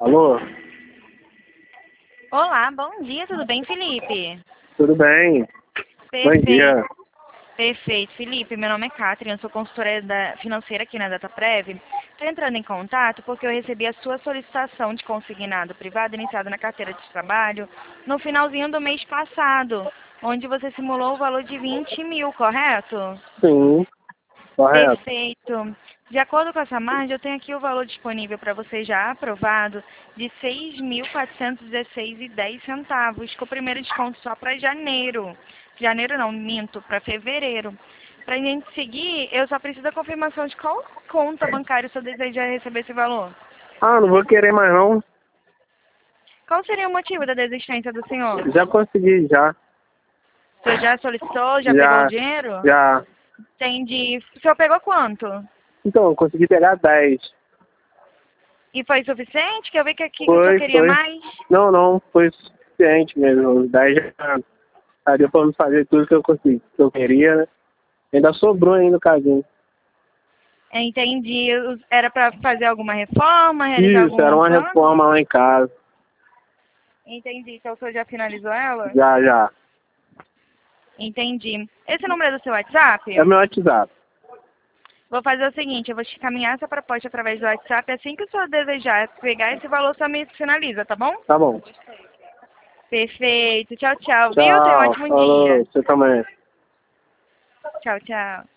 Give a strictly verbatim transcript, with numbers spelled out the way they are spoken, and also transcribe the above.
Alô? Olá, bom dia, tudo bem, Felipe? Tudo bem? Perfeito. Bom dia. Perfeito, Felipe, meu nome é Catherine, eu sou consultora da- financeira aqui na DataPrev. Estou entrando em contato porque eu recebi a sua solicitação de consignado privado iniciada na carteira de trabalho no finalzinho do mês passado, onde você simulou o valor de vinte mil, correto? Sim, correto. Perfeito. De acordo com essa margem, eu tenho aqui o valor disponível para você já aprovado de seis mil quatrocentos e dezesseis e dez centavos, com o primeiro desconto só para janeiro. Janeiro não, minto, para fevereiro. Para a gente seguir, eu só preciso da confirmação de qual conta bancária o senhor deseja receber esse valor. Ah, não vou querer mais não. Qual seria o motivo da desistência do senhor? Já consegui, já. O senhor já solicitou, já pegou o Já, dinheiro? já. Entendi. O senhor pegou quanto? Então, eu consegui pegar dez. E foi suficiente? Que eu vi que aqui que o senhor Foi, queria foi. mais. Não, não, foi suficiente mesmo. Os dez já. Aí deu pra me fazer tudo que eu consegui, que eu queria, né? Ainda sobrou ainda o casinho. Entendi. Os- Era para fazer alguma reforma, realizar Isso, era algum uma plano? reforma lá em casa. Entendi. Então o senhor já finalizou ela? Já, já. Entendi. Esse número é do seu WhatsApp? É meu WhatsApp. Vou fazer o seguinte, eu vou te encaminhar essa proposta através do WhatsApp. Assim que o senhor desejar pegar esse valor, só me finaliza, tá bom? Tá bom. Perfeito. Tchau, tchau. Viu? Tenha um Tchau. ótimo dia. Falou, você também. Tchau, tchau.